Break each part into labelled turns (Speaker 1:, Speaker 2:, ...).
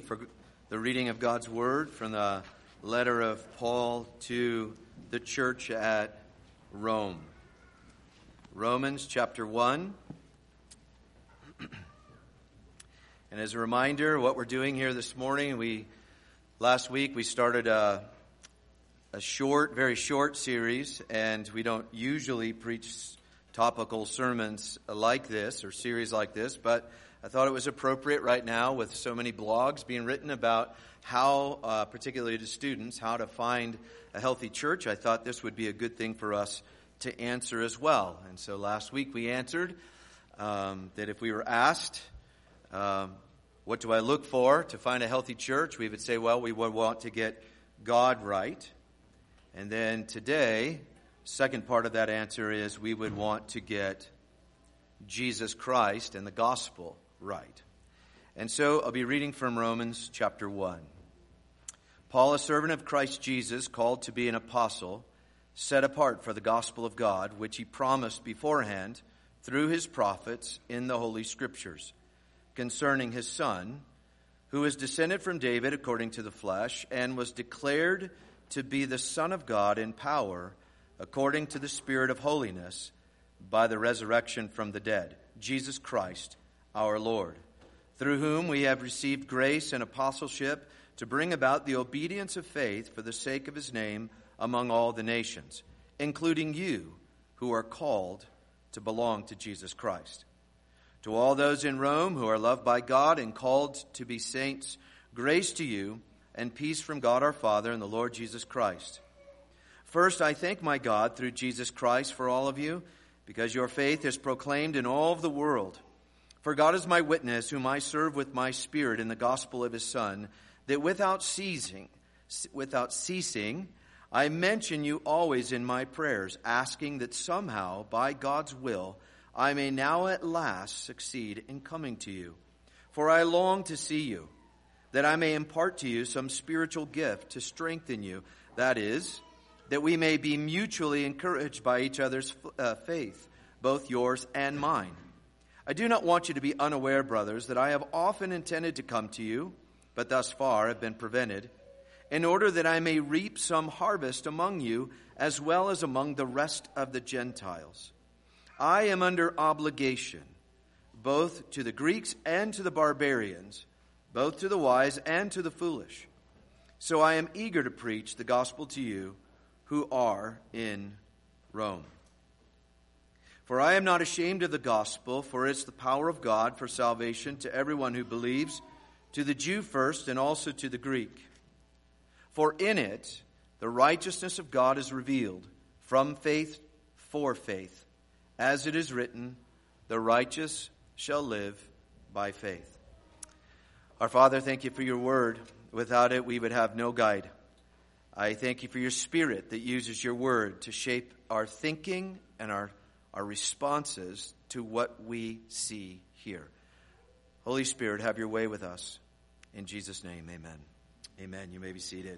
Speaker 1: for the reading of God's Word from the letter of Paul to the church at Rome. Romans chapter 1. And as a reminder, what we're doing here this morning, last week we started a very short series, and we don't usually preach topical sermons like this or series like this, but I thought it was appropriate right now with so many blogs being written about how, particularly to students, how to find a healthy church. I thought this would be a good thing for us to answer as well. And so last week we answered that if we were asked, what do I look for to find a healthy church? We would say, well, we would want to get God right. And then today, second part of that answer is we would want to get Jesus Christ and the gospel right. And so I'll be reading from Romans chapter 1. Paul, a servant of Christ Jesus, called to be an apostle, set apart for the gospel of God, which he promised beforehand through his prophets in the Holy Scriptures, concerning his Son, who is descended from David according to the flesh, and was declared to be the Son of God in power, according to the Spirit of holiness, by the resurrection from the dead, Jesus Christ our Lord, through whom we have received grace and apostleship to bring about the obedience of faith for the sake of his name among all the nations, including you who are called to belong to Jesus Christ. To all those in Rome who are loved by God and called to be saints, grace to you and peace from God our Father and the Lord Jesus Christ. First, I thank my God through Jesus Christ for all of you, because your faith is proclaimed in all of the world. For God is my witness, whom I serve with my spirit in the gospel of his Son, that without ceasing, I mention you always in my prayers, asking that somehow, by God's will, I may now at last succeed in coming to you. For I long to see you, that I may impart to you some spiritual gift to strengthen you, that is, that we may be mutually encouraged by each other's faith, both yours and mine. I do not want you to be unaware, brothers, that I have often intended to come to you, but thus far have been prevented, in order that I may reap some harvest among you, as well as among the rest of the Gentiles. I am under obligation, both to the Greeks and to the barbarians, both to the wise and to the foolish. So I am eager to preach the gospel to you who are in Rome. For I am not ashamed of the gospel, for it's the power of God for salvation to everyone who believes, to the Jew first and also to the Greek. For in it the righteousness of God is revealed, from faith for faith. As it is written, the righteous shall live by faith. Our Father, thank you for your word. Without it, we would have no guide. I thank you for your Spirit that uses your word to shape our thinking and our responses to what we see here. Holy Spirit, have your way with us. In Jesus' name, amen. Amen. You may be seated.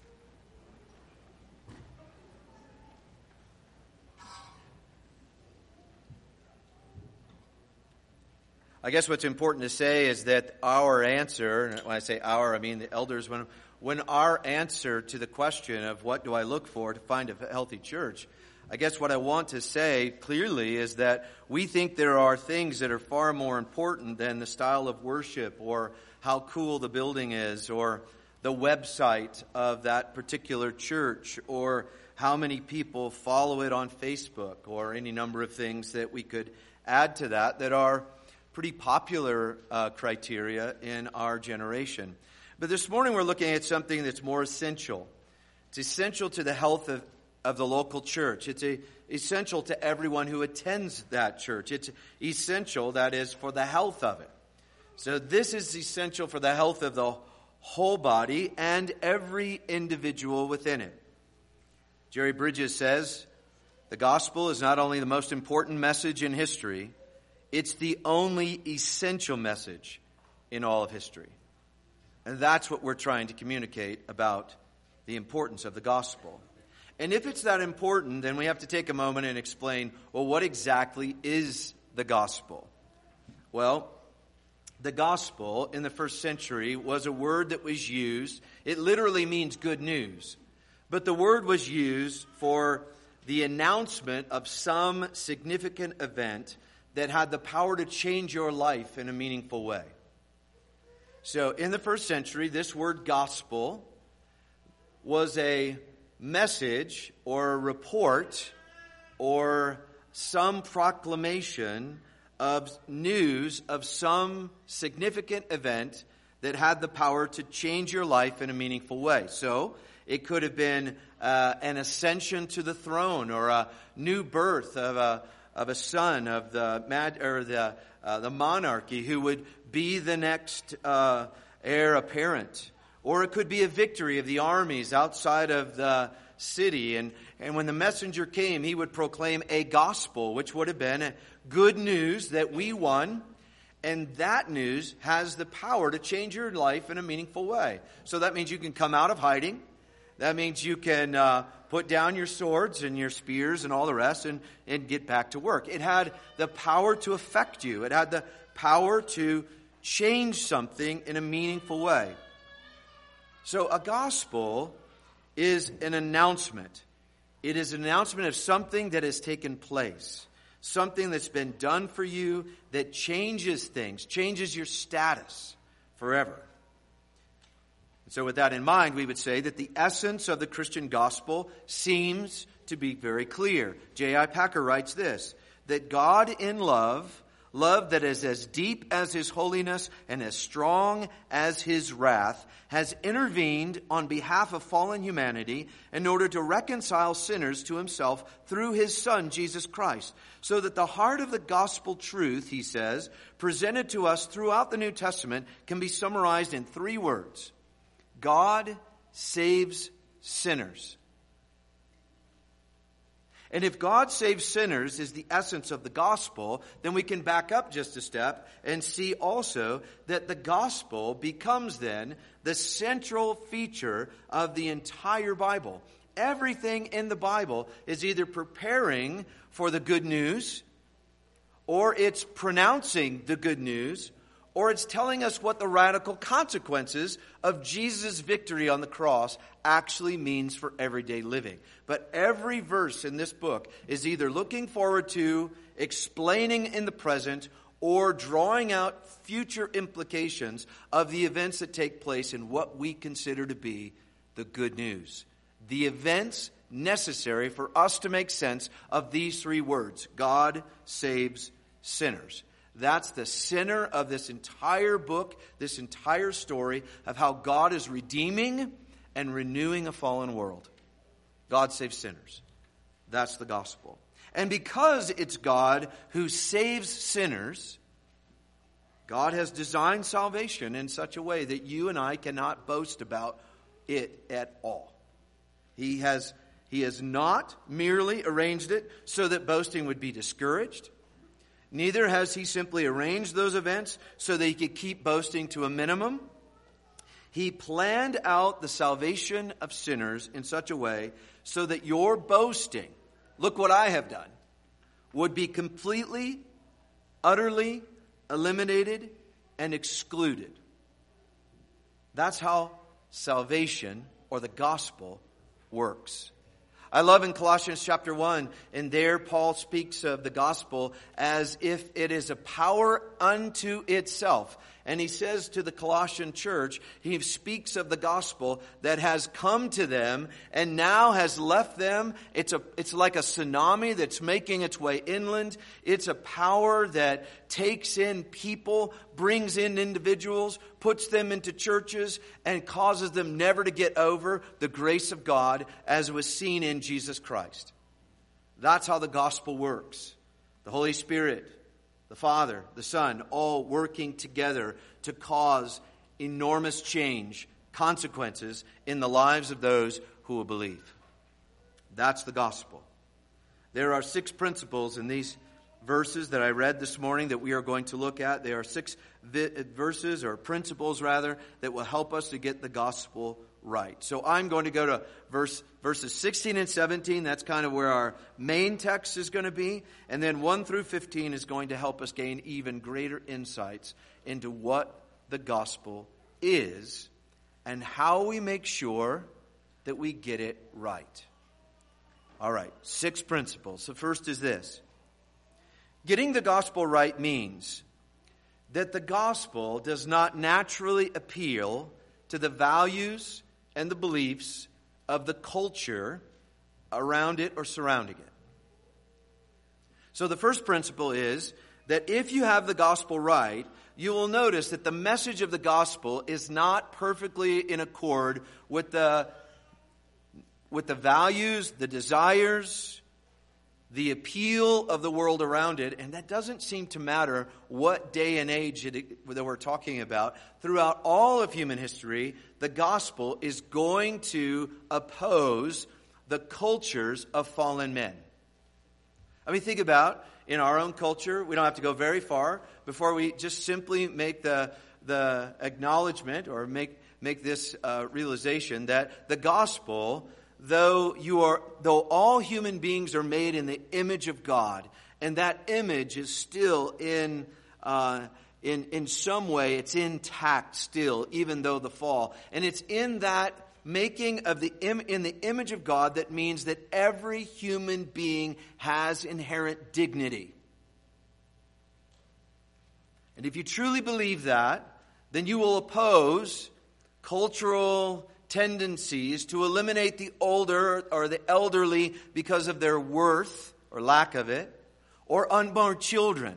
Speaker 1: I guess what's important to say is that our answer, and when I say our, I mean the elders, when our answer to the question of what do I look for to find a healthy church, I guess what I want to say clearly is that we think there are things that are far more important than the style of worship or how cool the building is or the website of that particular church or how many people follow it on Facebook or any number of things that we could add to that are pretty popular criteria in our generation. But this morning we're looking at something that's more essential. It's essential to the health of the local church. It's essential to everyone who attends that church. It's essential, that is, for the health of it. So this is essential for the health of the whole body and every individual within it. Jerry Bridges says, the gospel is not only the most important message in history, it's the only essential message in all of history. And that's what we're trying to communicate about the importance of the gospel. And if it's that important, then we have to take a moment and explain, well, what exactly is the gospel? Well, the gospel in the first century was a word that was used. It literally means good news. But the word was used for the announcement of some significant event that had the power to change your life in a meaningful way. So in the first century, this word gospel was a message or a report or some proclamation of news of some significant event that had the power to change your life in a meaningful way. So it could have been an ascension to the throne, or a new birth of a son of the monarchy who would be the next heir apparent. Or it could be a victory of the armies outside of the city. And when the messenger came, he would proclaim a gospel, which would have been good news that we won. And that news has the power to change your life in a meaningful way. So that means you can come out of hiding. That means you can put down your swords and your spears and all the rest and get back to work. It had the power to affect you. It had the power to change something in a meaningful way. So a gospel is an announcement. It is an announcement of something that has taken place. Something that's been done for you that changes things, changes your status forever. So with that in mind, we would say that the essence of the Christian gospel seems to be very clear. J.I. Packer writes this, that God in love that is as deep as His holiness and as strong as His wrath, has intervened on behalf of fallen humanity in order to reconcile sinners to Himself through His Son, Jesus Christ. So that the heart of the gospel truth, he says, presented to us throughout the New Testament can be summarized in 3 words. God saves sinners. And if God saves sinners is the essence of the gospel, then we can back up just a step and see also that the gospel becomes then the central feature of the entire Bible. Everything in the Bible is either preparing for the good news, or it's pronouncing the good news, or it's telling us what the radical consequences of Jesus' victory on the cross actually means for everyday living. But every verse in this book is either looking forward to, explaining in the present, or drawing out future implications of the events that take place in what we consider to be the good news. The events necessary for us to make sense of these 3 words. God saves sinners. That's the center of this entire book, this entire story of how God is redeeming and renewing a fallen world. God saves sinners. That's the gospel. And because it's God who saves sinners, God has designed salvation in such a way that you and I cannot boast about it at all. He has not merely arranged it so that boasting would be discouraged. Neither has He simply arranged those events so that He could keep boasting to a minimum. He planned out the salvation of sinners in such a way so that your boasting, look what I have done, would be completely, utterly eliminated and excluded. That's how salvation or the gospel works. I love in Colossians chapter 1, and there Paul speaks of the gospel as if it is a power unto itself. And he says to the Colossian church, he speaks of the gospel that has come to them and now has left them. It's like a tsunami that's making its way inland. It's a power that takes in people, brings in individuals, puts them into churches, and causes them never to get over the grace of God as was seen in Jesus Christ. That's how the gospel works. The Holy Spirit, the Father, the Son, all working together to cause enormous change, consequences in the lives of those who will believe. That's the gospel. There are 6 principles in these verses that I read this morning that we are going to look at. They are 6 verses, or principles rather, that will help us to get the gospel right. So I'm going to go to verses 16 and 17. That's kind of where our main text is going to be. And then 1 through 15 is going to help us gain even greater insights into what the gospel is and how we make sure that we get it right. All right, 6 principles. The first is this. Getting the gospel right means that the gospel does not naturally appeal to the values and the beliefs of the culture around it or surrounding it. So the first principle is that if you have the gospel right, you will notice that the message of the gospel is not perfectly in accord with the values, the desires, the appeal of the world around it, and that doesn't seem to matter what day and age that we're talking about. Throughout all of human history, the gospel is going to oppose the cultures of fallen men. I mean, think about, in our own culture, we don't have to go very far before we just simply make the acknowledgement or make this realization that the gospel, though all human beings are made in the image of God, and that image is still in some way, it's intact still, even though the fall. And it's in that making of in the image of God that means that every human being has inherent dignity. And if you truly believe that, then you will oppose cultural tendencies to eliminate the older or the elderly because of their worth or lack of it, or unborn children.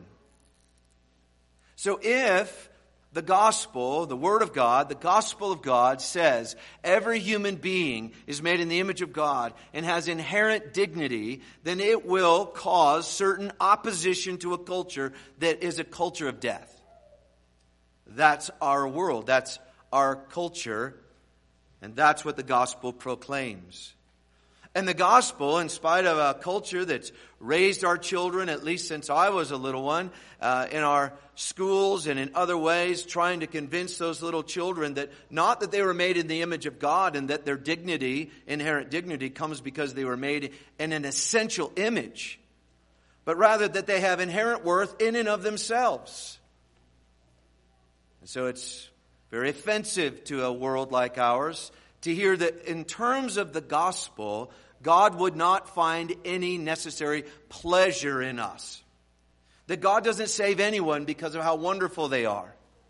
Speaker 1: So if the gospel, the Word of God, the gospel of God says every human being is made in the image of God and has inherent dignity, then it will cause certain opposition to a culture that is a culture of death. That's our world. That's our culture. And that's what the gospel proclaims. And the gospel, in spite of a culture that's raised our children, at least since I was a little one, in our schools and in other ways, trying to convince those little children that not that they were made in the image of God and that their dignity, inherent dignity, comes because they were made in an essential image, but rather that they have inherent worth in and of themselves. And so it's very offensive to a world like ours to hear that in terms of the gospel, God would not find any necessary pleasure in us. That God doesn't save anyone because of how wonderful they are.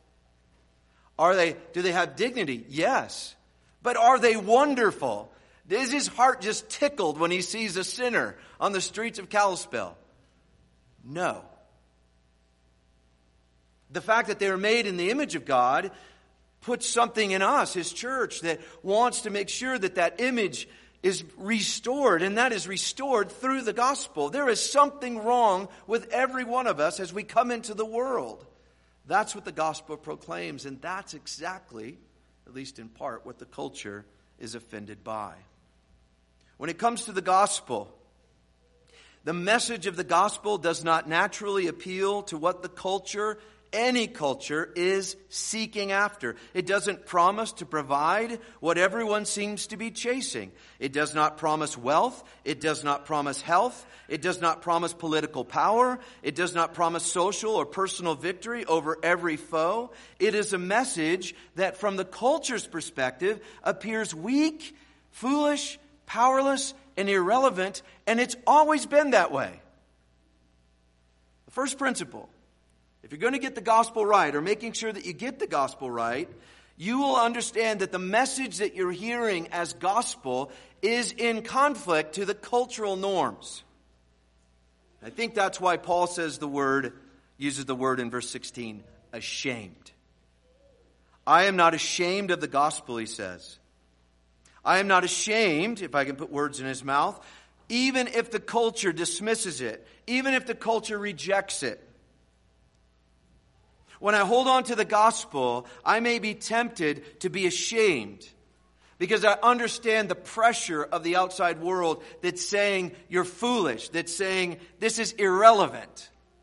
Speaker 1: Do they have dignity? Yes. But are they wonderful? Is his heart just tickled when he sees a sinner on the streets of Kalispell? No. The fact that they are made in the image of God puts something in us, his church, that wants to make sure that that image is restored, and that is restored through the gospel. There is something wrong with every one of us as we come into the world. That's what the gospel proclaims, and that's exactly, at least in part, what the culture is offended by. When it comes to the gospel, the message of the gospel does not naturally appeal to what the culture, any culture, is seeking after. It doesn't promise to provide what everyone seems to be chasing. It does not promise wealth. It does not promise health. It does not promise political power. It does not promise social or personal victory over every foe. It is a message that from the culture's perspective appears weak, foolish, powerless, and irrelevant, and it's always been that way. The first principle: if you're going to get the gospel right, or making sure that you get the gospel right, you will understand that the message that you're hearing as gospel is in conflict to the cultural norms. I think that's why Paul uses the word in verse 16, ashamed. I am not ashamed of the gospel, he says. I am not ashamed, if I can put words in his mouth, even if the culture dismisses it, even if the culture rejects it. When I hold on to the gospel, I may be tempted to be ashamed because I understand the pressure of the outside world that's saying you're foolish, that's saying this is irrelevant.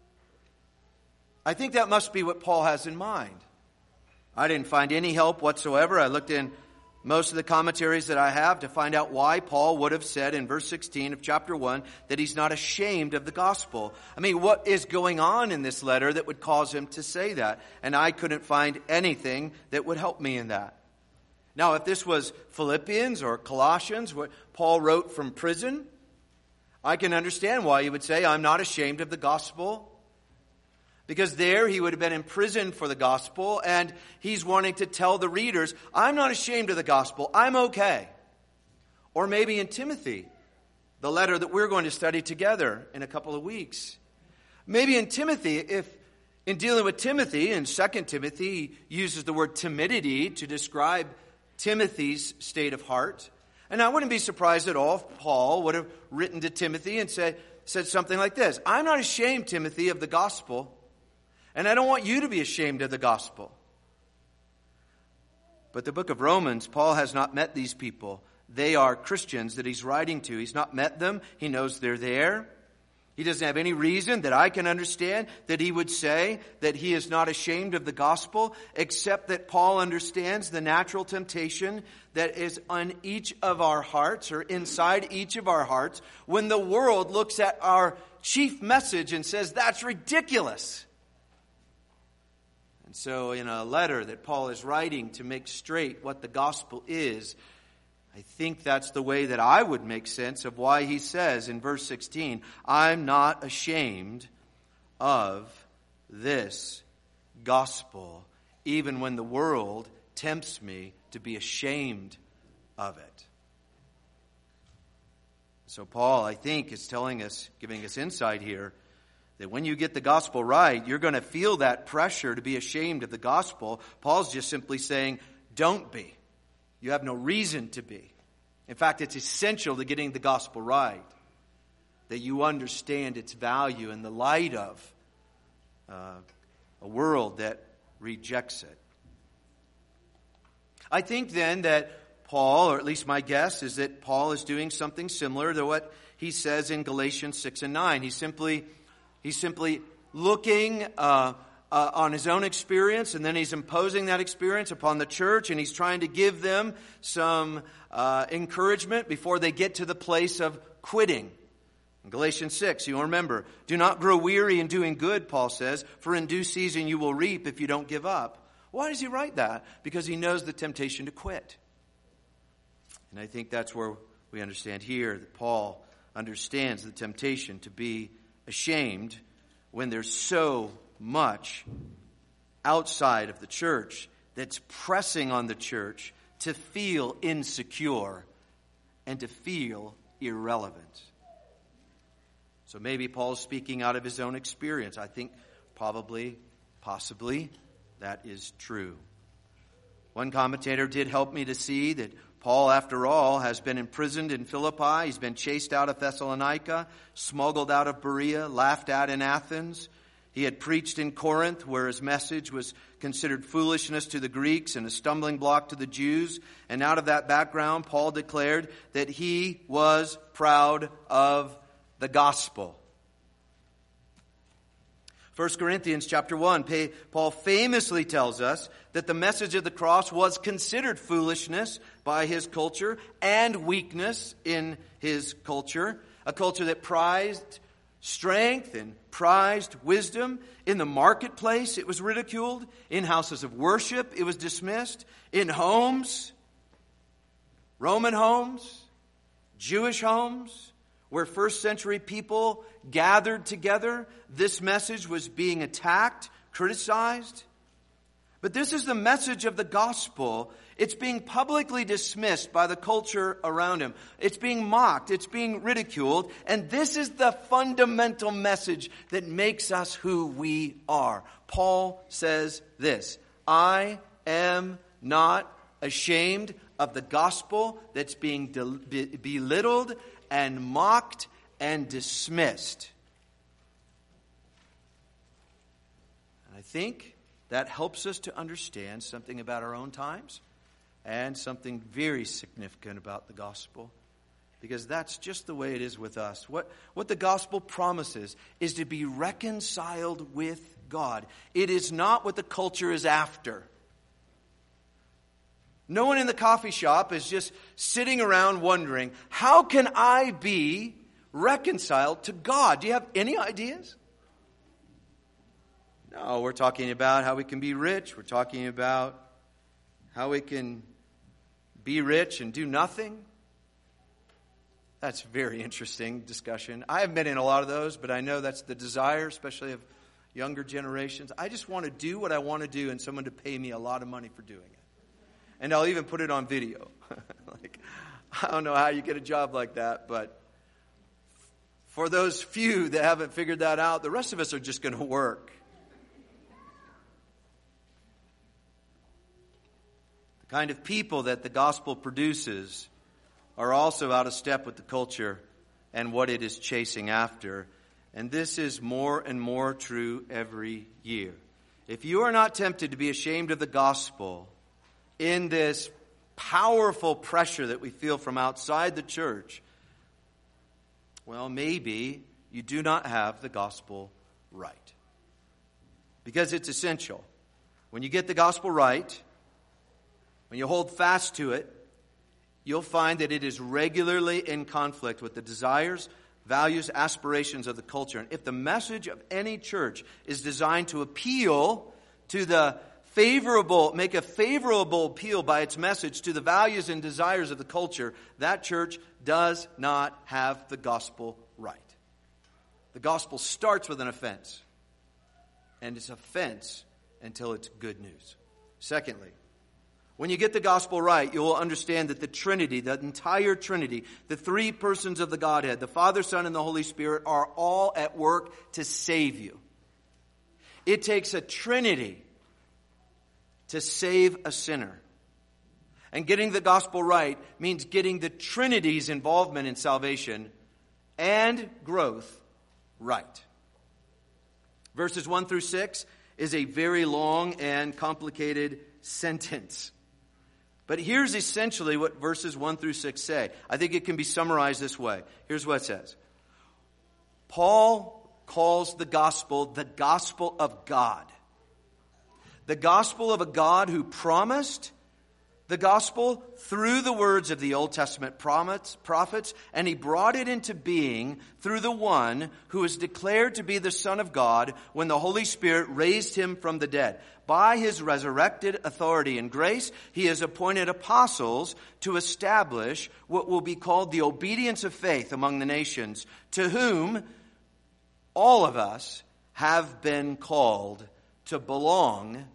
Speaker 1: I think that must be what Paul has in mind. I didn't find any help whatsoever. I looked in most of the commentaries that I have to find out why Paul would have said in verse 16 of chapter 1 that he's not ashamed of the gospel. I mean, what is going on in this letter that would cause him to say that? And I couldn't find anything that would help me in that. Now, if this was Philippians or Colossians, what Paul wrote from prison, I can understand why he would say, I'm not ashamed of the gospel. Because there he would have been imprisoned for the gospel, and he's wanting to tell the readers, I'm not ashamed of the gospel, I'm okay. Or maybe in Timothy, the letter that we're going to study together in a couple of weeks. Maybe in Timothy, if in dealing with Timothy, in 2 Timothy, he uses the word timidity to describe Timothy's state of heart. And I wouldn't be surprised at all if Paul would have written to Timothy and said something like this, I'm not ashamed, Timothy, of the gospel. And I don't want you to be ashamed of the gospel. But the book of Romans, Paul has not met these people. They are Christians that he's writing to. He's not met them. He knows they're there. He doesn't have any reason that I can understand that he would say that he is not ashamed of the gospel, except that Paul understands the natural temptation that is on each of our hearts or inside each of our hearts when the world looks at our chief message and says, that's ridiculous. So in a letter that Paul is writing to make straight what the gospel is, I think that's the way that I would make sense of why he says in verse 16, I'm not ashamed of this gospel, even when the world tempts me to be ashamed of it. So Paul, I think, is telling us, giving us insight here, that when you get the gospel right, you're going to feel that pressure to be ashamed of the gospel. Paul's just simply saying, don't be. You have no reason to be. In fact, it's essential to getting the gospel right, that you understand its value in the light of a world that rejects it. I think then that Paul, or at least my guess, is that Paul is doing something similar to what he says in Galatians 6 and 9. He's simply looking on his own experience, and then he's imposing that experience upon the church, and he's trying to give them some encouragement before they get to the place of quitting. In Galatians 6, you'll remember, do not grow weary in doing good, Paul says, for in due season you will reap if you don't give up. Why does he write that? Because he knows the temptation to quit. And I think that's where we understand here that Paul understands the temptation to be ashamed when there's so much outside of the church that's pressing on the church to feel insecure and to feel irrelevant. So maybe Paul's speaking out of his own experience. I think possibly that is true. One commentator did help me to see that Paul, after all, has been imprisoned in Philippi. He's been chased out of Thessalonica, smuggled out of Berea, laughed at in Athens. He had preached in Corinth, where his message was considered foolishness to the Greeks and a stumbling block to the Jews. And out of that background, Paul declared that he was proud of the gospel. 1 Corinthians chapter 1, Paul famously tells us that the message of the cross was considered foolishness by his culture and weakness in his culture, a culture that prized strength and prized wisdom. In the marketplace, it was ridiculed. In houses of worship, it was dismissed. In homes, Roman homes, Jewish homes, where first century people gathered together, this message was being attacked, criticized. But this is the message of the gospel. It's being publicly dismissed by the culture around him. It's being mocked. It's being ridiculed. And this is the fundamental message that makes us who we are. Paul says this, I am not ashamed of the gospel that's being belittled and mocked and dismissed. And I think that helps us to understand something about our own times and something very significant about the gospel. Because that's just the way it is with us. What the gospel promises is to be reconciled with God. It is not what the culture is after. No one in the coffee shop is just sitting around wondering, how can I be reconciled to God? Do you have any ideas? No, we're talking about how we can be rich. We're talking about how we can be rich and do nothing. That's a very interesting discussion. I haven't been in a lot of those, but I know that's the desire, especially of younger generations. I just want to do what I want to do and someone to pay me a lot of money for doing it. And I'll even put it on video. I don't know how you get a job like that, but for those few that haven't figured that out, the rest of us are just going to work. The kind of people that the gospel produces are also out of step with the culture and what it is chasing after. And this is more and more true every year. If you are not tempted to be ashamed of the gospel in this powerful pressure that we feel from outside the church, well, maybe you do not have the gospel right. Because it's essential. When you get the gospel right, when you hold fast to it, you'll find that it is regularly in conflict with the desires, values, aspirations of the culture. And if the message of any church is designed to appeal to the make a favorable appeal by its message to the values and desires of the culture, that church does not have the gospel right. The gospel starts with an offense. And it's offense until it's good news. Secondly, when you get the gospel right, you will understand that the Trinity, the entire Trinity, the three persons of the Godhead, the Father, Son, and the Holy Spirit, are all at work to save you. It takes a Trinity to save a sinner. And getting the gospel right means getting the Trinity's involvement in salvation and growth right. Verses 1 through 6 is a very long and complicated sentence. But here's essentially what verses 1 through 6 say. I think it can be summarized this way. Here's what it says. Paul calls the gospel of God. The gospel of a God who promised the gospel through the words of the Old Testament prophets, and he brought it into being through the one who is declared to be the Son of God when the Holy Spirit raised him from the dead. By his resurrected authority and grace, he has appointed apostles to establish what will be called the obedience of faith among the nations, to whom all of us have been called to belong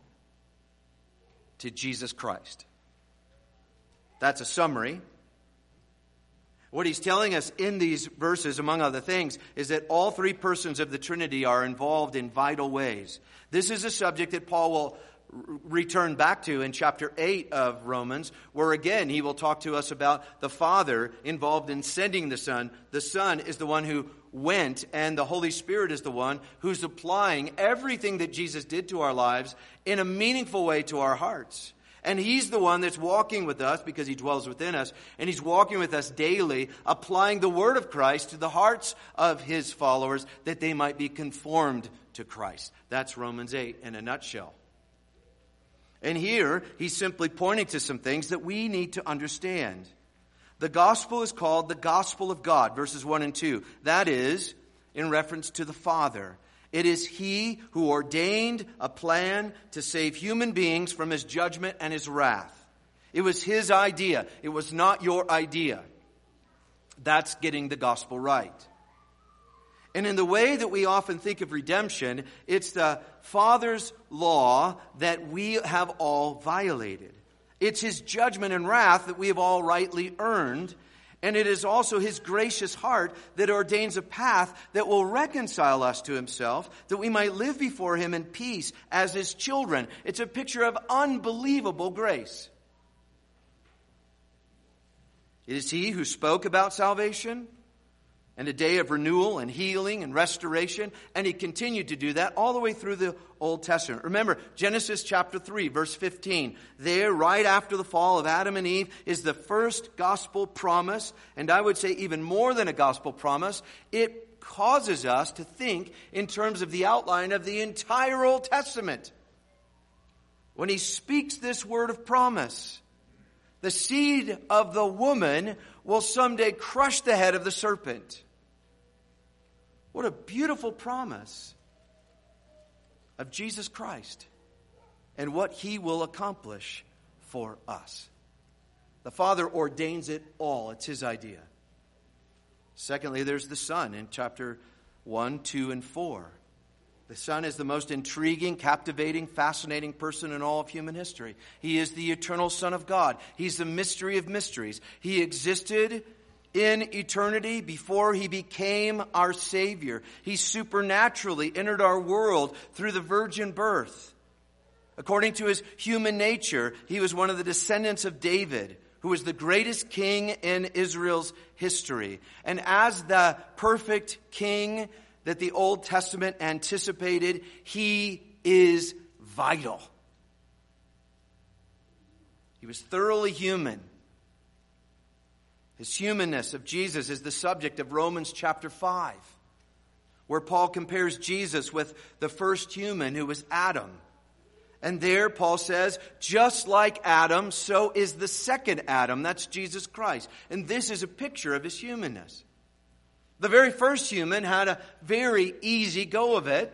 Speaker 1: to Jesus Christ. That's a summary. What he's telling us in these verses, among other things, is that all three persons of the Trinity are involved in vital ways. This is a subject that Paul will return back to in chapter 8 of Romans, where again he will talk to us about the Father involved in sending the Son. The Son is the one who went, and the Holy Spirit is the one who's applying everything that Jesus did to our lives in a meaningful way to our hearts. And he's the one that's walking with us because he dwells within us. And he's walking with us daily, applying the word of Christ to the hearts of his followers that they might be conformed to Christ. That's Romans 8 in a nutshell. And here he's simply pointing to some things that we need to understand. The gospel is called the gospel of God, verses 1 and 2. That is in reference to the Father. It is he who ordained a plan to save human beings from his judgment and his wrath. It was his idea. It was not your idea. That's getting the gospel right. And in the way that we often think of redemption, it's the Father's law that we have all violated. It's his judgment and wrath that we have all rightly earned. And it is also his gracious heart that ordains a path that will reconcile us to himself, that we might live before him in peace as his children. It's a picture of unbelievable grace. It is he who spoke about salvation and a day of renewal and healing and restoration. And he continued to do that all the way through the Old Testament. Remember, Genesis chapter 3, verse 15. There, right after the fall of Adam and Eve, is the first gospel promise. And I would say even more than a gospel promise. It causes us to think in terms of the outline of the entire Old Testament. When he speaks this word of promise, the seed of the woman will someday crush the head of the serpent. What a beautiful promise of Jesus Christ and what he will accomplish for us. The Father ordains it all. It's his idea. Secondly, there's the Son in chapter 1, 2, and 4. The Son is the most intriguing, captivating, fascinating person in all of human history. He is the eternal Son of God. He's the mystery of mysteries. He existed in eternity before he became our Savior. He supernaturally entered our world through the virgin birth. According to his human nature, he was one of the descendants of David, who was the greatest king in Israel's history. And as the perfect king that the Old Testament anticipated, he is vital. He was thoroughly human. His humanness of Jesus is the subject of Romans chapter 5, where Paul compares Jesus with the first human, who was Adam. And there Paul says, just like Adam, so is the second Adam. That's Jesus Christ. And this is a picture of his humanness. The very first human had a very easy go of it,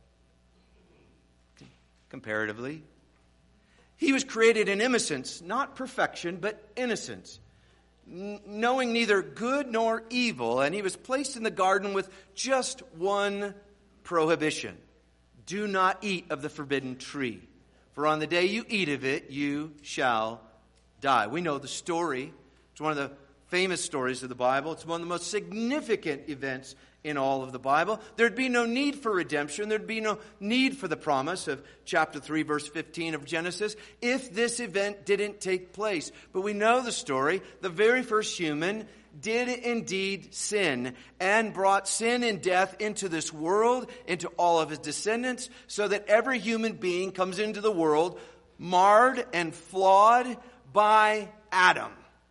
Speaker 1: comparatively. He was created in innocence, not perfection, but innocence, knowing neither good nor evil. And he was placed in the garden with just one prohibition: do not eat of the forbidden tree, for on the day you eat of it, you shall die. We know the story. It's one of the famous stories of the Bible. It's one of the most significant events in all of the Bible. There'd be no need for redemption. There'd be no need for the promise of chapter 3, verse 15 of Genesis, if this event didn't take place. But we know the story. The very first human did indeed sin and brought sin and death into this world, into all of his descendants, so that every human being comes into the world marred and flawed by Adam.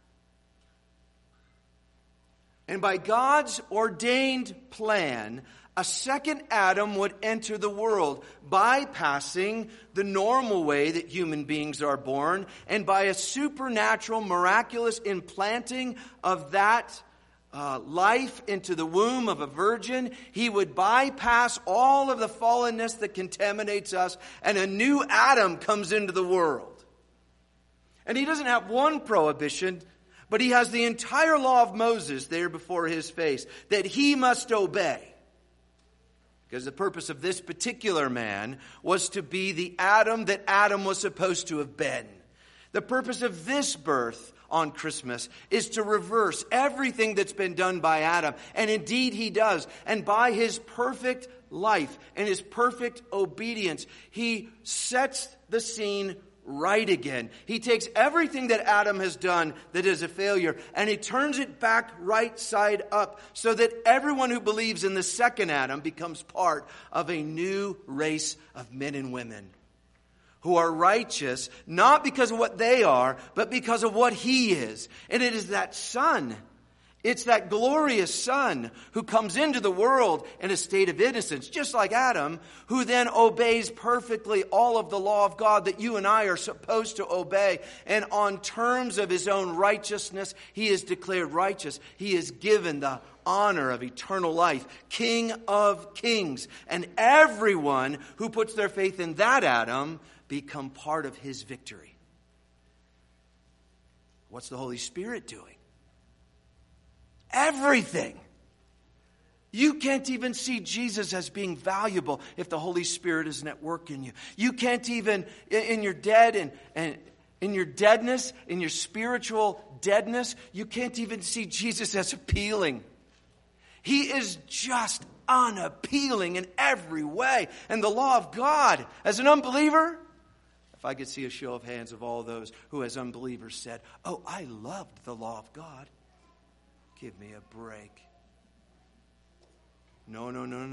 Speaker 1: And by God's ordained plan, a second Adam would enter the world, bypassing the normal way that human beings are born, and by a supernatural, miraculous implanting of that life into the womb of a virgin, he would bypass all of the fallenness that contaminates us, and a new Adam comes into the world. And he doesn't have one prohibition, but he has the entire law of Moses there before his face that he must obey. Because the purpose of this particular man was to be the Adam that Adam was supposed to have been. The purpose of this birth on Christmas is to reverse everything that's been done by Adam. And indeed he does. And by his perfect life and his perfect obedience, he sets the scene right again. He takes everything that Adam has done that is a failure, and he turns it back right side up, so that everyone who believes in the second Adam becomes part of a new race of men and women who are righteous, not because of what they are, but because of what he is. And it is that Son, it's that glorious Son who comes into the world in a state of innocence, just like Adam, who then obeys perfectly all of the law of God that you and I are supposed to obey. And on terms of his own righteousness, he is declared righteous. He is given the honor of eternal life, King of kings. And everyone who puts their faith in that Adam become part of his victory. What's the Holy Spirit doing? Everything. You can't even see Jesus as being valuable if the Holy Spirit isn't at work in you. You can't even, in your dead and in your deadness, in your spiritual deadness, you can't even see Jesus as appealing. He is just unappealing in every way. And the law of God, as an unbeliever, if I could see a show of hands of all those who as unbelievers said, "Oh, I loved the law of God." Give me a break. No.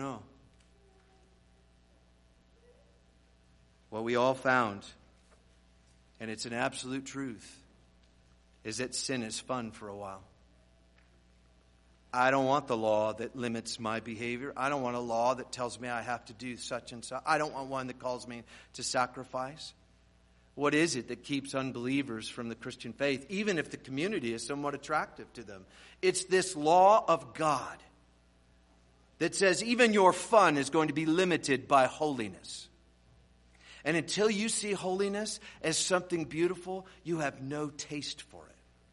Speaker 1: What we all found, and it's an absolute truth, is that sin is fun for a while. I don't want the law that limits my behavior. I don't want a law that tells me I have to do such and such. I don't want one that calls me to sacrifice. What is it that keeps unbelievers from the Christian faith, even if the community is somewhat attractive to them? It's this law of God that says even your fun is going to be limited by holiness. And until you see holiness as something beautiful, you have no taste for it.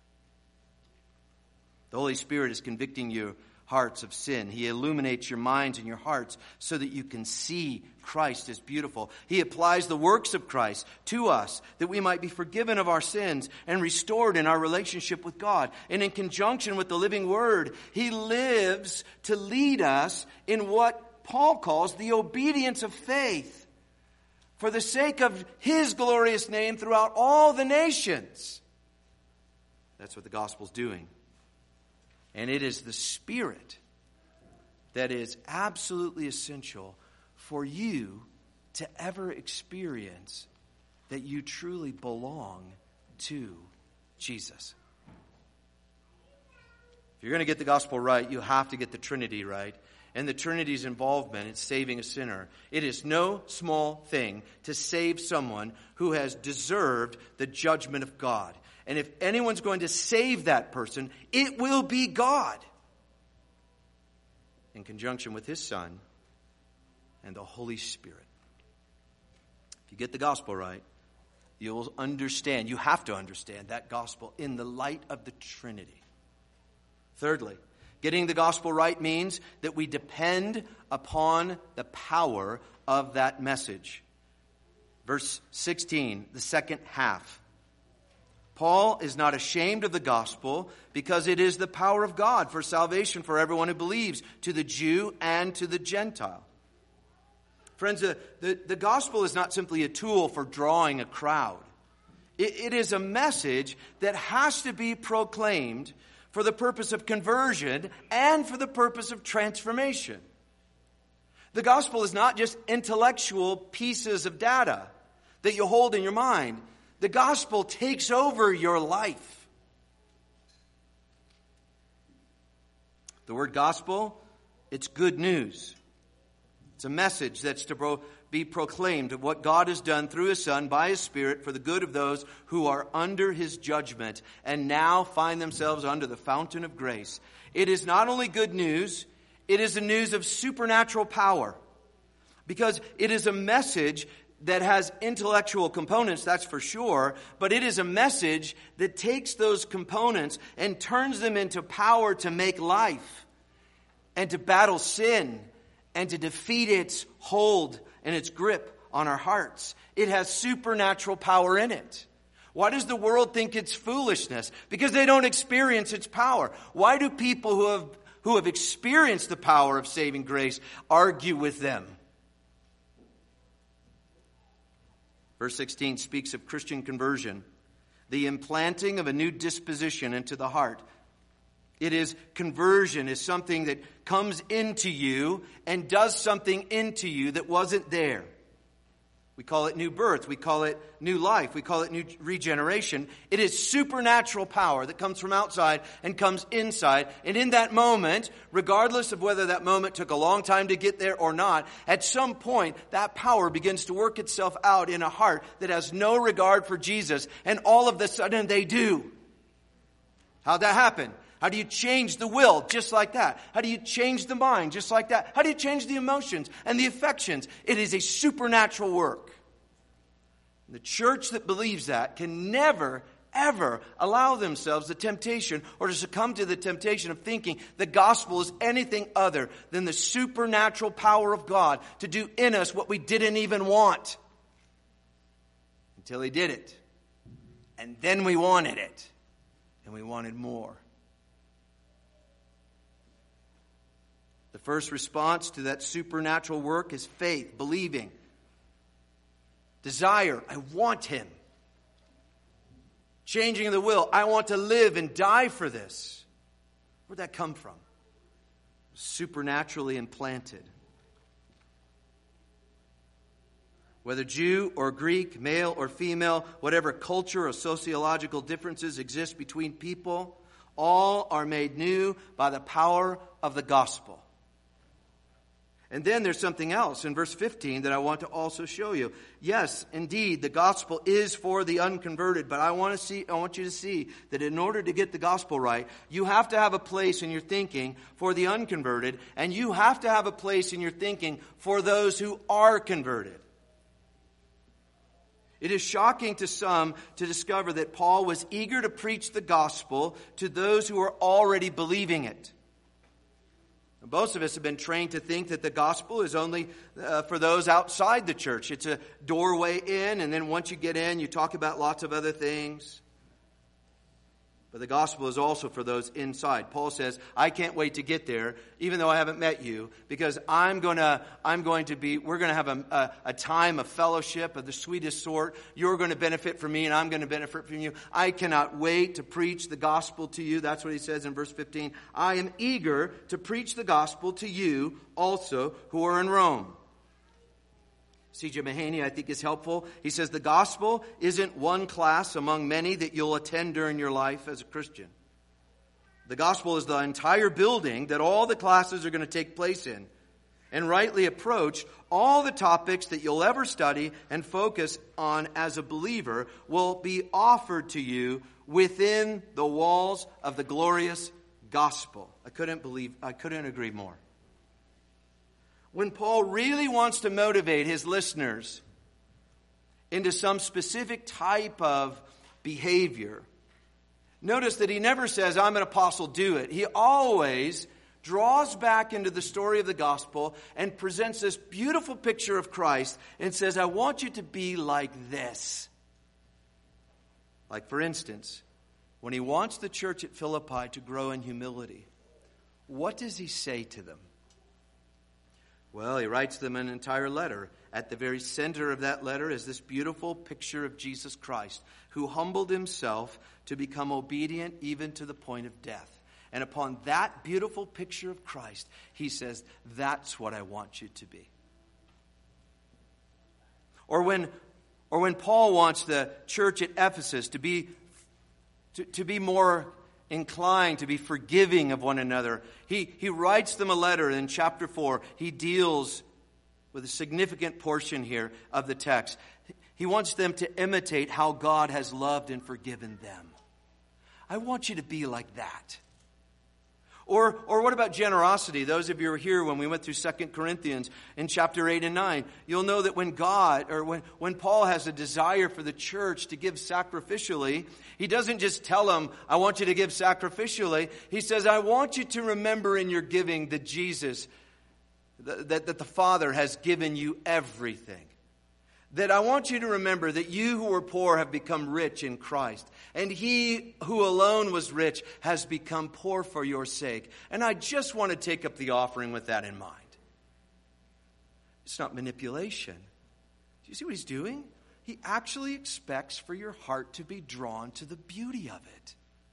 Speaker 1: The Holy Spirit is convicting your hearts of sin. He illuminates your minds and your hearts so that you can see Christ as beautiful. He applies the works of Christ to us that we might be forgiven of our sins and restored in our relationship with God. And in conjunction with the living Word, He lives to lead us in what Paul calls the obedience of faith for the sake of His glorious name throughout all the nations. That's what the gospel's doing. And it is the Spirit that is absolutely essential for you to ever experience that you truly belong to Jesus. If you're going to get the gospel right, you have to get the Trinity right. And the Trinity's involvement in saving a sinner. It is no small thing to save someone who has deserved the judgment of God. And if anyone's going to save that person, it will be God. In conjunction with His Son and the Holy Spirit. If you get the gospel right, you'll understand, you have to understand that gospel in the light of the Trinity. Thirdly, getting the gospel right means that we depend upon the power of that message. Verse 16, the second half. Paul is not ashamed of the gospel because it is the power of God for salvation for everyone who believes, to the Jew and to the Gentile. Friends, the gospel is not simply a tool for drawing a crowd. It is a message that has to be proclaimed for the purpose of conversion and for the purpose of transformation. The gospel is not just intellectual pieces of data that you hold in your mind. The gospel takes over your life. The word gospel, it's good news. It's a message that's to be proclaimed of what God has done through His Son by His Spirit for the good of those who are under His judgment and now find themselves under the fountain of grace. It is not only good news, it is a news of supernatural power. Because it is a message that has intellectual components, that's for sure, but it is a message that takes those components and turns them into power to make life and to battle sin and to defeat its hold and its grip on our hearts. It has supernatural power in it. Why does the world think it's foolishness? Because they don't experience its power. Why do people who have experienced the power of saving grace argue with them? Verse 16 speaks of Christian conversion, the implanting of a new disposition into the heart. It is conversion is something that comes into you and does something into you that wasn't there. We call it new birth. We call it new life. We call it new regeneration. It is supernatural power that comes from outside and comes inside. And in that moment, regardless of whether that moment took a long time to get there or not, at some point, that power begins to work itself out in a heart that has no regard for Jesus. And all of a sudden, they do. How'd that happen? How do you change the will just like that? How do you change the mind just like that? How do you change the emotions and the affections? It is a supernatural work. The church that believes that can never, ever allow themselves the temptation or to succumb to the temptation of thinking the gospel is anything other than the supernatural power of God to do in us what we didn't even want. Until He did it. And then we wanted it. And we wanted more. The first response to that supernatural work is faith, believing. Desire, I want Him. Changing the will, I want to live and die for this. Where'd that come from? Supernaturally implanted. Whether Jew or Greek, male or female, whatever culture or sociological differences exist between people, All are made new by the power of the gospel. And then there's something else in verse 15 that I want to also show you. Yes, indeed, the gospel is for the unconverted, but I want you to see that in order to get the gospel right, you have to have a place in your thinking for the unconverted, and you have to have a place in your thinking for those who are converted. It is shocking to some to discover that Paul was eager to preach the gospel to those who are already believing it. Most of us have been trained to think that the gospel is only for those outside the church. It's a doorway in, and then once you get in, you talk about lots of other things. But the gospel is also for those inside. Paul says, I can't wait to get there, even though I haven't met you, because we're going to have a time of fellowship of the sweetest sort. You're going to benefit from me, and I'm going to benefit from you. I cannot wait to preach the gospel to you. That's what he says in verse 15. I am eager to preach the gospel to you also who are in Rome. C.J. Mahaney, I think, is helpful. He says the gospel isn't one class among many that you'll attend during your life as a Christian. The gospel is the entire building that all the classes are going to take place in. And rightly approached, all the topics that you'll ever study and focus on as a believer will be offered to you within the walls of the glorious gospel. I couldn't agree more. When Paul really wants to motivate his listeners into some specific type of behavior, notice that he never says, I'm an apostle, do it. He always draws back into the story of the gospel and presents this beautiful picture of Christ and says, I want you to be like this. Like, for instance, when he wants the church at Philippi to grow in humility, what does he say to them? Well, he writes them an entire letter. At the very center of that letter is this beautiful picture of Jesus Christ, who humbled himself to become obedient even to the point of death. And upon that beautiful picture of Christ, he says, that's what I want you to be. Or when Paul wants the church at Ephesus to be more inclined to be forgiving of one another, he writes them a letter in chapter 4. He deals with a significant portion here of the text. He wants them to imitate how God has loved and forgiven them. I want you to be like that. Or what about generosity? Those of you who were here when we went through 2 Corinthians in chapter 8 and 9, you'll know that when Paul has a desire for the church to give sacrificially, he doesn't just tell them, I want you to give sacrificially. He says, I want you to remember in your giving that Jesus, that the Father has given you everything. That I want you to remember that you who were poor have become rich in Christ. And he who alone was rich has become poor for your sake. And I just want to take up the offering with that in mind. It's not manipulation. Do you see what he's doing? He actually expects for your heart to be drawn to the beauty of it.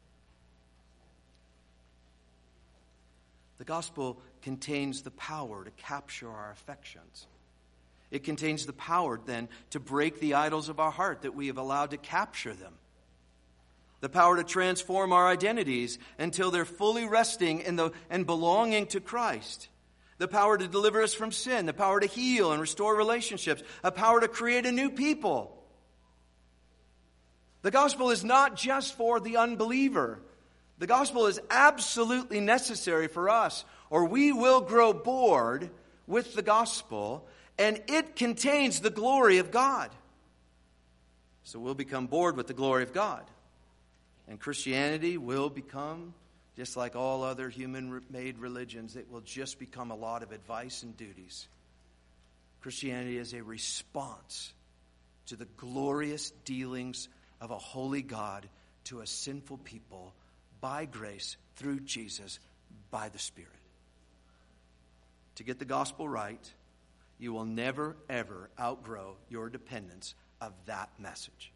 Speaker 1: The gospel contains the power to capture our affections. It contains the power, then, to break the idols of our heart that we have allowed to capture them. The power to transform our identities until they're fully resting in and belonging to Christ. The power to deliver us from sin. The power to heal and restore relationships. A power to create a new people. The gospel is not just for the unbeliever. The gospel is absolutely necessary for us, or we will grow bored with the gospel. And it contains the glory of God. So we'll become bored with the glory of God. And Christianity will become, just like all other human-made religions, it will just become a lot of advice and duties. Christianity is a response to the glorious dealings of a holy God to a sinful people by grace through Jesus by the Spirit. To get the gospel right, you will never, ever outgrow your dependence of that message.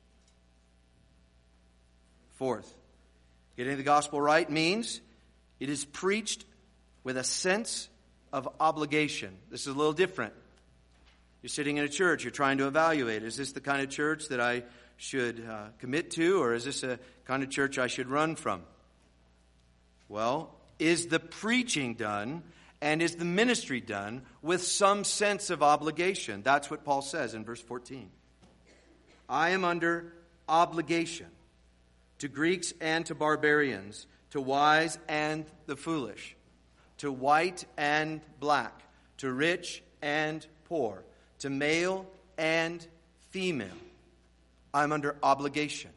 Speaker 1: Fourth, getting the gospel right means it is preached with a sense of obligation. This is a little different. You're sitting in a church, you're trying to evaluate, is this the kind of church that I should commit to, or is this a kind of church I should run from? Well, is the preaching done and is the ministry done with some sense of obligation? That's what Paul says in verse 14. I am under obligation to Greeks and to barbarians, to wise and the foolish, to white and black, to rich and poor, to male and female. I'm under obligation.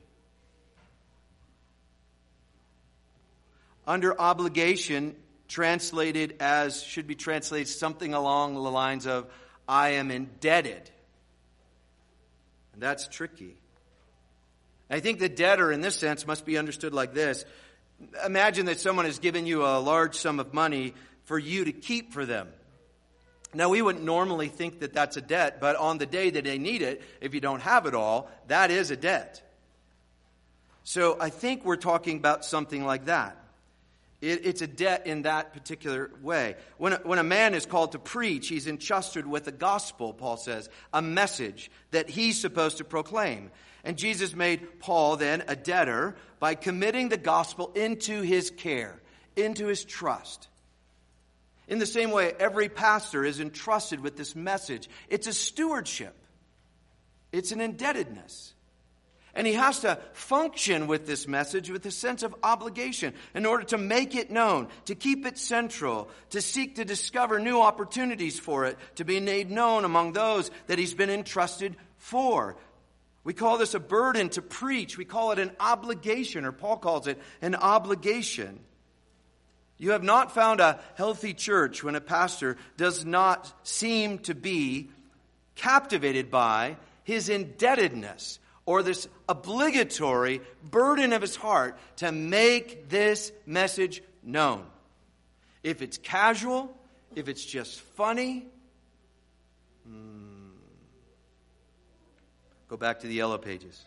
Speaker 1: Under obligation, should be translated something along the lines of, I am indebted. And that's tricky. I think the debtor in this sense must be understood like this. Imagine that someone has given you a large sum of money for you to keep for them. Now, we wouldn't normally think that that's a debt, but on the day that they need it, if you don't have it all, that is a debt. So I think we're talking about something like that. It's a debt in that particular way. When a man is called to preach, he's entrusted with a gospel, Paul says, a message that he's supposed to proclaim. And Jesus made Paul then a debtor by committing the gospel into his care, into his trust. In the same way, every pastor is entrusted with this message. It's a stewardship. It's an indebtedness. And he has to function with this message with a sense of obligation in order to make it known, to keep it central, to seek to discover new opportunities for it, to be made known among those that he's been entrusted for. We call this a burden to preach. We call it an obligation, or Paul calls it an obligation. You have not found a healthy church when a pastor does not seem to be captivated by his indebtedness or this obligatory burden of his heart to make this message known. If it's casual, if it's just funny, go back to the yellow pages.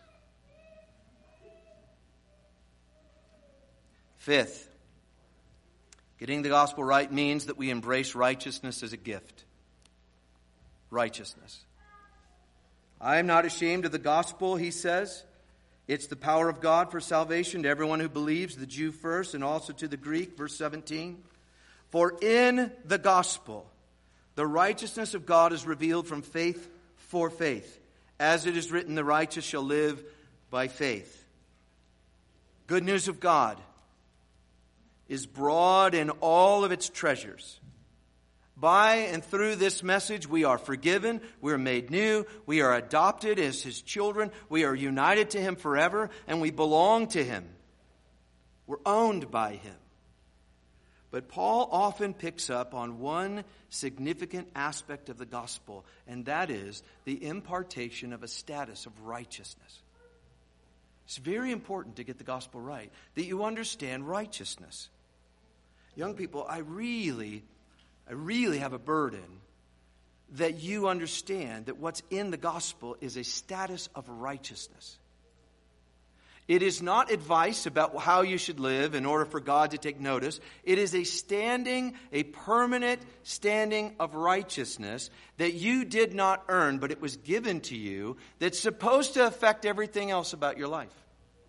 Speaker 1: Fifth, getting the gospel right means that we embrace righteousness as a gift. Righteousness. I am not ashamed of the gospel, he says. It's the power of God for salvation to everyone who believes, the Jew first and also to the Greek, verse 17. For in the gospel, the righteousness of God is revealed from faith for faith. As it is written, the righteous shall live by faith. Good news of God is broad in all of its treasures. By and through this message, we are forgiven, we are made new, we are adopted as his children, we are united to him forever, and we belong to him. We're owned by him. But Paul often picks up on one significant aspect of the gospel, and that is the impartation of a status of righteousness. It's very important to get the gospel right, that you understand righteousness. Young people, I really have a burden that you understand that what's in the gospel is a status of righteousness. It is not advice about how you should live in order for God to take notice. It is a permanent standing of righteousness that you did not earn, but it was given to you, that's supposed to affect everything else about your life.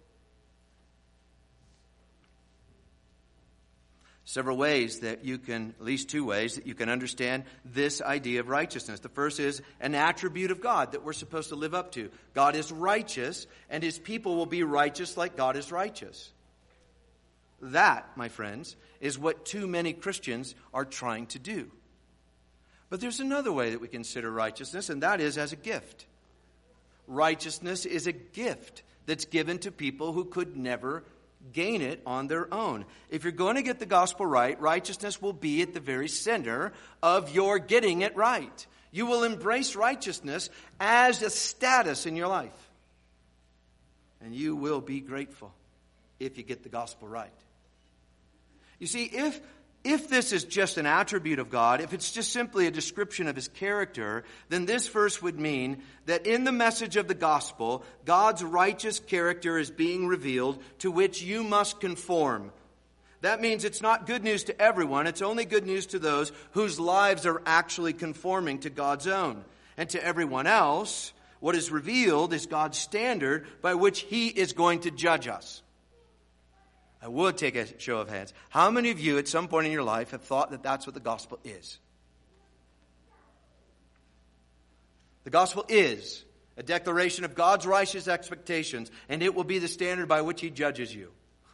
Speaker 1: Several ways that you can, at least two ways, that you can understand this idea of righteousness. The first is an attribute of God that we're supposed to live up to. God is righteous, and his people will be righteous like God is righteous. That, my friends, is what too many Christians are trying to do. But there's another way that we consider righteousness, and that is as a gift. Righteousness is a gift that's given to people who could never gain it on their own. If you're going to get the gospel right, righteousness will be at the very center of your getting it right. You will embrace righteousness as a status in your life. And you will be grateful if you get the gospel right. You see, if this is just an attribute of God, if it's just simply a description of his character, then this verse would mean that in the message of the gospel, God's righteous character is being revealed to which you must conform. That means it's not good news to everyone. It's only good news to those whose lives are actually conforming to God's own. And to everyone else, what is revealed is God's standard by which he is going to judge us. I would take a show of hands. How many of you at some point in your life have thought that that's what the gospel is? The gospel is a declaration of God's righteous expectations, and it will be the standard by which he judges you.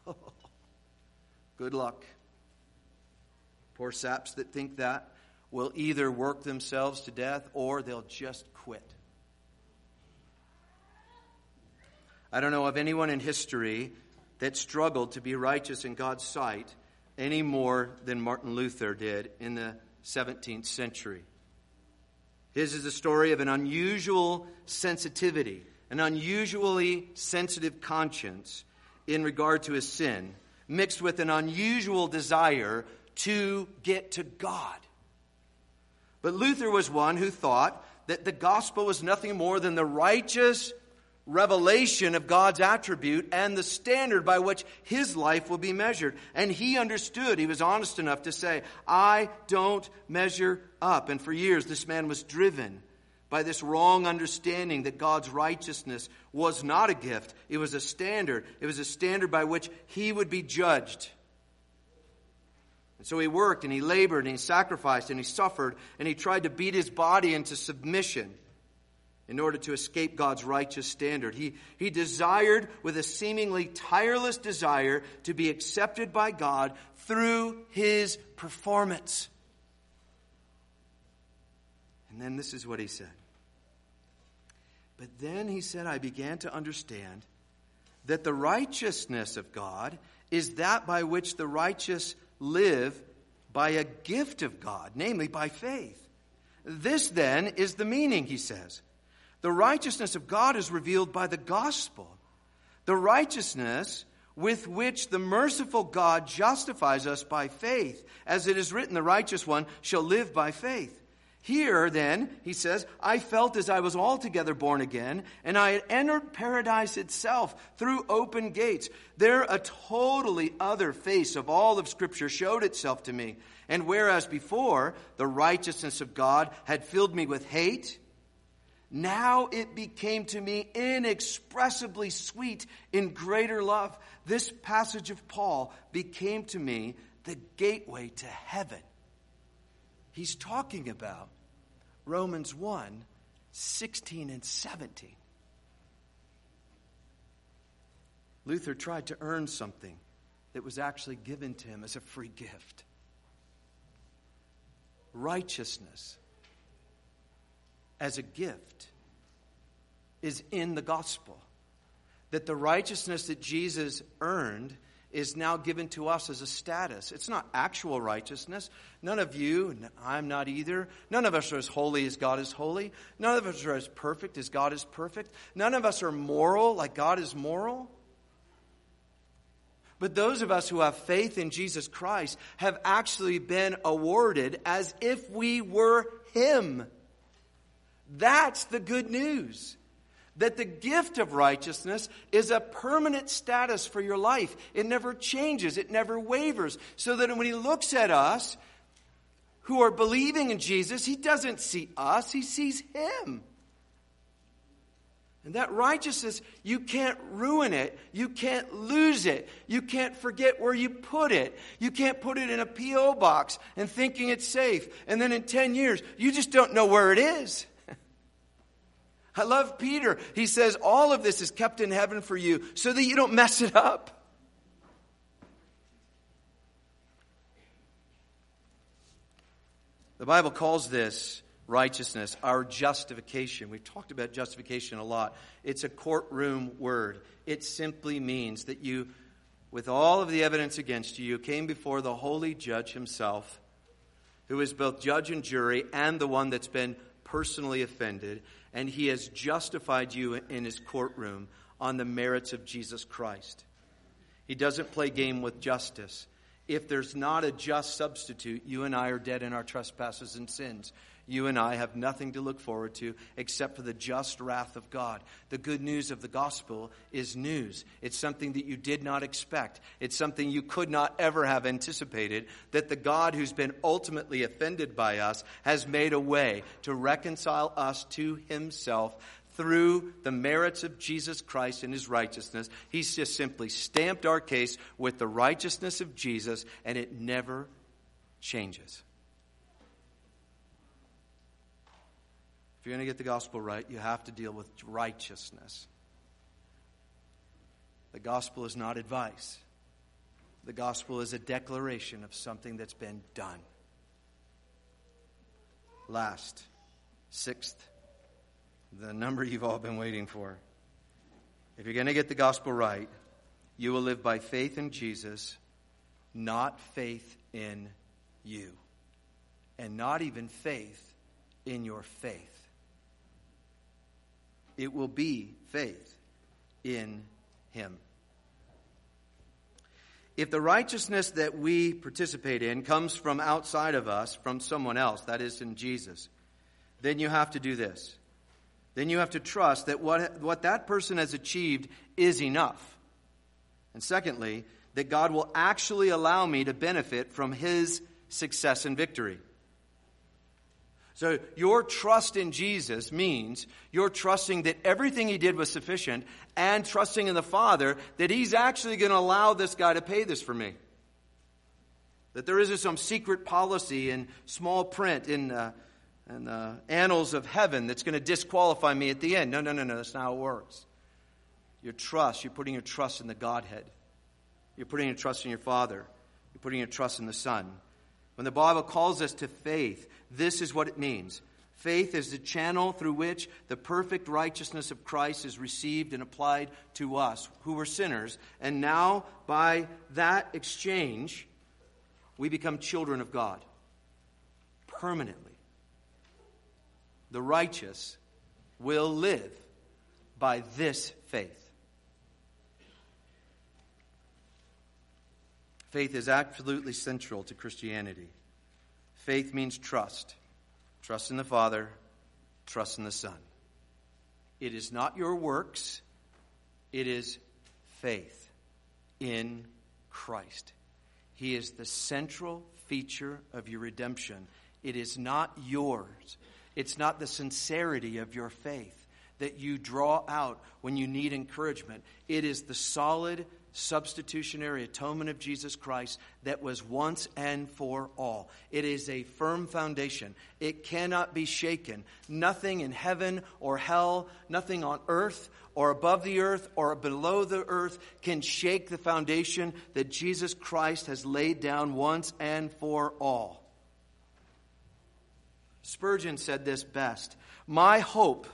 Speaker 1: Good luck. Poor saps that think that will either work themselves to death or they'll just quit. I don't know of anyone in history that struggled to be righteous in God's sight any more than Martin Luther did in the 17th century. His is a story of an unusual sensitivity, an unusually sensitive conscience in regard to his sin, mixed with an unusual desire to get to God. But Luther was one who thought that the gospel was nothing more than the righteous revelation of God's attribute and the standard by which his life will be measured. And he understood, he was honest enough to say, I don't measure up. And for years this man was driven by this wrong understanding that God's righteousness was not a gift. It was a standard. It was a standard by which he would be judged. And so he worked and he labored and he sacrificed and he suffered and he tried to beat his body into submission in order to escape God's righteous standard. He desired with a seemingly tireless desire to be accepted by God through his performance. And then this is what he said. But then he said, I began to understand that the righteousness of God is that by which the righteous live by a gift of God, namely by faith. This then is the meaning, he says. The righteousness of God is revealed by the gospel. The righteousness with which the merciful God justifies us by faith. As it is written, the righteous one shall live by faith. Here, then, he says, I felt as I was altogether born again, and I had entered paradise itself through open gates. There a totally other face of all of Scripture showed itself to me. And whereas before the righteousness of God had filled me with hate, now it became to me inexpressibly sweet in greater love. This passage of Paul became to me the gateway to heaven. He's talking about Romans 1, 16 and 17. Luther tried to earn something that was actually given to him as a free gift. Righteousness as a gift is in the gospel. That the righteousness that Jesus earned is now given to us as a status. It's not actual righteousness. None of you, and I'm not either, none of us are as holy as God is holy. None of us are as perfect as God is perfect. None of us are moral like God is moral. But those of us who have faith in Jesus Christ have actually been awarded as if we were Him. That's the good news. That the gift of righteousness is a permanent status for your life. It never changes. It never wavers. So that when He looks at us who are believing in Jesus, He doesn't see us. He sees Him. And that righteousness, you can't ruin it. You can't lose it. You can't forget where you put it. You can't put it in a P.O. box and thinking it's safe. And then in 10 years, you just don't know where it is. I love Peter. He says, all of this is kept in heaven for you so that you don't mess it up. The Bible calls this righteousness our justification. We've talked about justification a lot. It's a courtroom word. It simply means that you, with all of the evidence against you, you came before the holy judge himself, who is both judge and jury and the one that's been personally offended, and he has justified you in his courtroom on the merits of Jesus Christ. He doesn't play game with justice. If there's not a just substitute, you and I are dead in our trespasses and sins. You and I have nothing to look forward to except for the just wrath of God. The good news of the gospel is news. It's something that you did not expect. It's something you could not ever have anticipated, that the God who's been ultimately offended by us has made a way to reconcile us to himself through the merits of Jesus Christ and his righteousness. He's just simply stamped our case with the righteousness of Jesus, and it never changes. If you're going to get the gospel right, you have to deal with righteousness. The gospel is not advice. The gospel is a declaration of something that's been done. Last, sixth, the number you've all been waiting for. If you're going to get the gospel right, you will live by faith in Jesus, not faith in you. And not even faith in your faith. It will be faith in him. If the righteousness that we participate in comes from outside of us, from someone else, that is in Jesus, then you have to do this. Then you have to trust that what that person has achieved is enough. And secondly, that God will actually allow me to benefit from his success and victory. So your trust in Jesus means you're trusting that everything he did was sufficient, and trusting in the Father that he's actually going to allow this guy to pay this for me. That there isn't some secret policy in small print in the annals of heaven that's going to disqualify me at the end. No, that's not how it works. Your trust, you're putting your trust in the Godhead. You're putting your trust in your Father. You're putting your trust in the Son. When the Bible calls us to faith, this is what it means. Faith is the channel through which the perfect righteousness of Christ is received and applied to us, who were sinners. And now, by that exchange, we become children of God. Permanently. The righteous will live by this faith. Faith is absolutely central to Christianity. Faith means trust. Trust in the Father, trust in the Son. It is not your works. It is faith in Christ. He is the central feature of your redemption. It is not yours. It's not the sincerity of your faith that you draw out when you need encouragement. It is the solid substitutionary atonement of Jesus Christ that was once and for all. It is a firm foundation. It cannot be shaken. Nothing in heaven or hell, nothing on earth or above the earth or below the earth can shake the foundation that Jesus Christ has laid down once and for all. Spurgeon said this best: My hope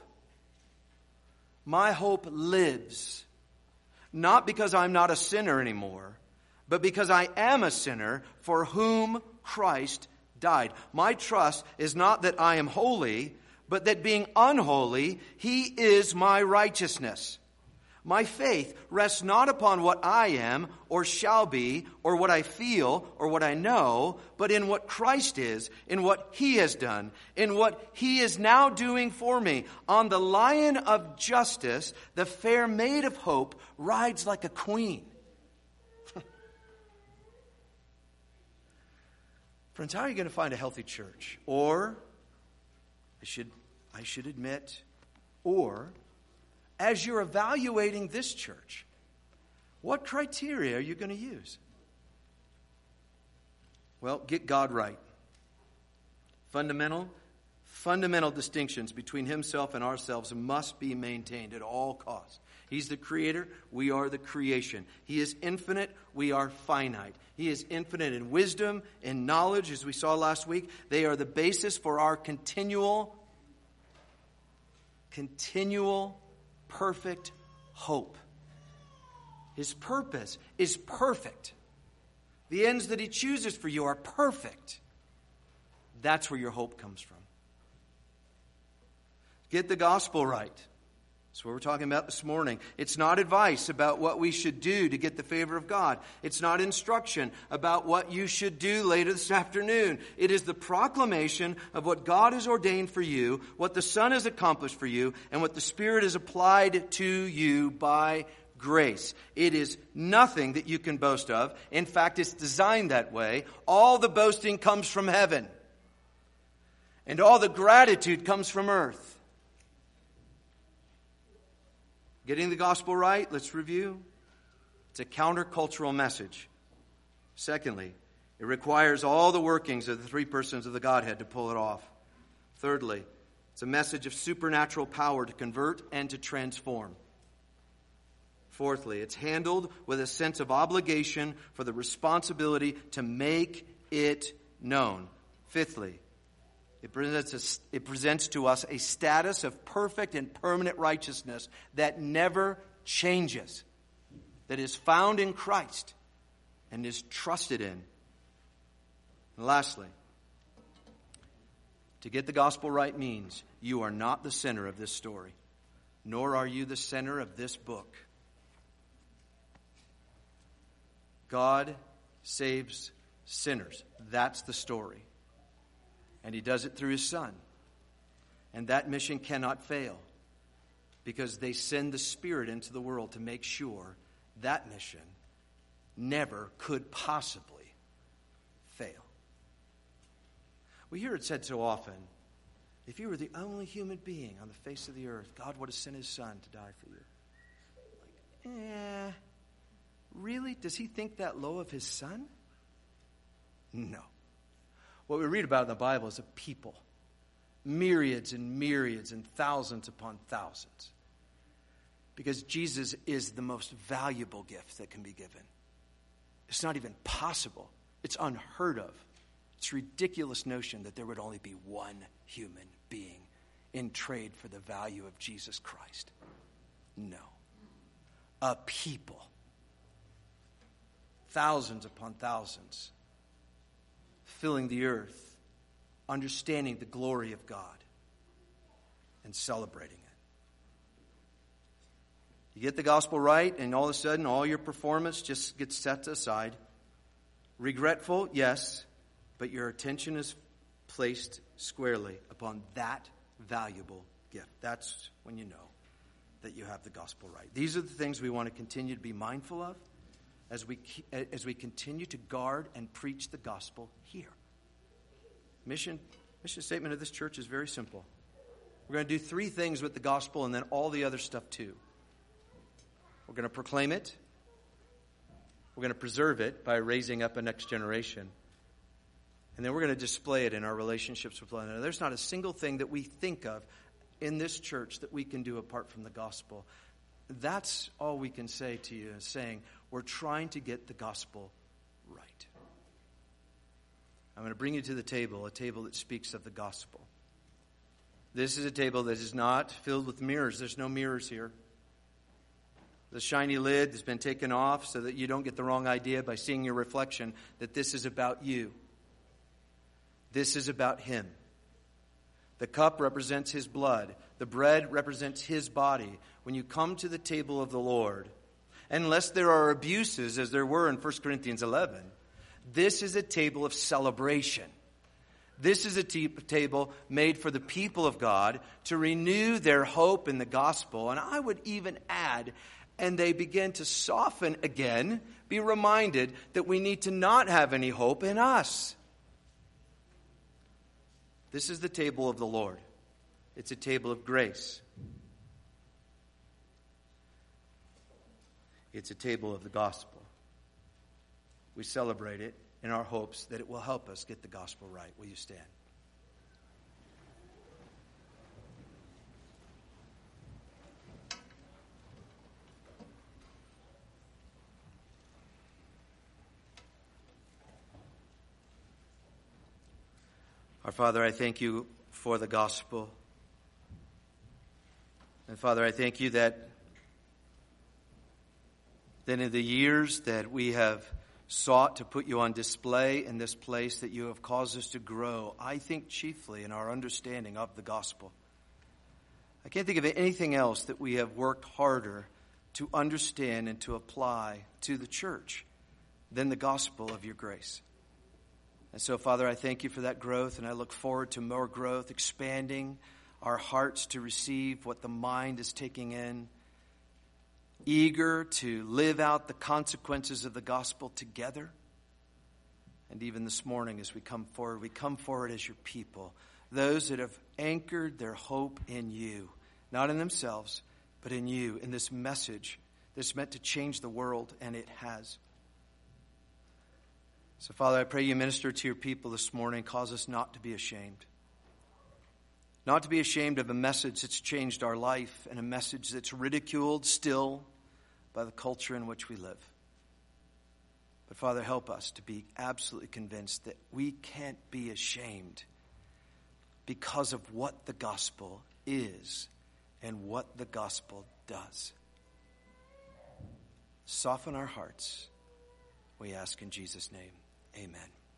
Speaker 1: lives not because I'm not a sinner anymore, but because I am a sinner for whom Christ died. My trust is not that I am holy, but that being unholy, he is my righteousness. My faith rests not upon what I am or shall be or what I feel or what I know, but in what Christ is, in what he has done, in what he is now doing for me. On the lion of justice, the fair maid of hope rides like a queen. Friends, how are you going to find a healthy church? Or, I should admit, as you're evaluating this church, what criteria are you going to use? Well, get God right. Fundamental distinctions between himself and ourselves must be maintained at all costs. He's the creator, we are the creation. He is infinite, we are finite. He is infinite in wisdom and knowledge, as we saw last week. They are the basis for our continual perfect hope. His purpose is perfect. The ends that he chooses for you are perfect. That's where your hope comes from. Get the gospel right. That's what we're talking about this morning. It's not advice about what we should do to get the favor of God. It's not instruction about what you should do later this afternoon. It is the proclamation of what God has ordained for you, what the Son has accomplished for you, and what the Spirit has applied to you by grace. It is nothing that you can boast of. In fact, it's designed that way. All the boasting comes from heaven. And all the gratitude comes from earth. Getting the gospel right, let's review. It's a countercultural message. Secondly, it requires all the workings of the three persons of the Godhead to pull it off. Thirdly, it's a message of supernatural power to convert and to transform. Fourthly, it's handled with a sense of obligation for the responsibility to make it known. Fifthly, it presents to us a status of perfect and permanent righteousness that never changes, that is found in Christ and is trusted in. And lastly, to get the gospel right means you are not the center of this story, nor are you the center of this book. God saves sinners. That's the story. And he does it through his Son. And that mission cannot fail because they send the Spirit into the world to make sure that mission never could possibly fail. We hear it said so often, if you were the only human being on the face of the earth, God would have sent his Son to die for you. Like, really? Does he think that low of his Son? No. What we read about in the Bible is a people. Myriads and myriads and thousands upon thousands. Because Jesus is the most valuable gift that can be given. It's not even possible. It's unheard of. It's a ridiculous notion that there would only be one human being in trade for the value of Jesus Christ. No. A people. Thousands upon thousands. Filling the earth. Understanding the glory of God. And celebrating it. You get the gospel right, and all of a sudden, all your performance just gets set aside. Regretful, yes, but your attention is placed squarely upon that valuable gift. That's when you know that you have the gospel right. These are the things we want to continue to be mindful of as we continue to guard and preach the gospel here. Mission statement of this church is very simple. We're going to do three things with the gospel and then all the other stuff too. We're going to proclaim it. We're going to preserve it by raising up a next generation. And then we're going to display it in our relationships with one another. There's not a single thing that we think of in this church that we can do apart from the gospel. That's all we can say to you, is saying we're trying to get the gospel right. I'm going to bring you to the table, a table that speaks of the gospel. This is a table that is not filled with mirrors. There's no mirrors here. The shiny lid has been taken off so that you don't get the wrong idea by seeing your reflection that this is about you. This is about him. The cup represents his blood. The bread represents his body. When you come to the table of the Lord, unless there are abuses, as there were in 1 Corinthians 11, this is a table of celebration. This is a table made for the people of God to renew their hope in the gospel. And I would even add, and they begin to soften again, be reminded that we need to not have any hope in us. This is the table of the Lord. It's a table of grace. It's a table of the gospel. We celebrate it in our hopes that it will help us get the gospel right. Will you stand? Our Father, I thank you for the gospel. And Father, I thank you that in the years that we have sought to put you on display in this place, that you have caused us to grow, I think chiefly in our understanding of the gospel. I can't think of anything else that we have worked harder to understand and to apply to the church than the gospel of your grace. And so, Father, I thank you for that growth, and I look forward to more growth, expanding our hearts to receive what the mind is taking in, eager to live out the consequences of the gospel together. And even this morning as we come forward as your people, those that have anchored their hope in you, not in themselves, but in you, in this message that's meant to change the world, and it has. So, Father, I pray you minister to your people this morning. Cause us not to be ashamed. Not to be ashamed of a message that's changed our life and a message that's ridiculed still by the culture in which we live. But, Father, help us to be absolutely convinced that we can't be ashamed because of what the gospel is and what the gospel does. Soften our hearts, we ask in Jesus' name. Amen.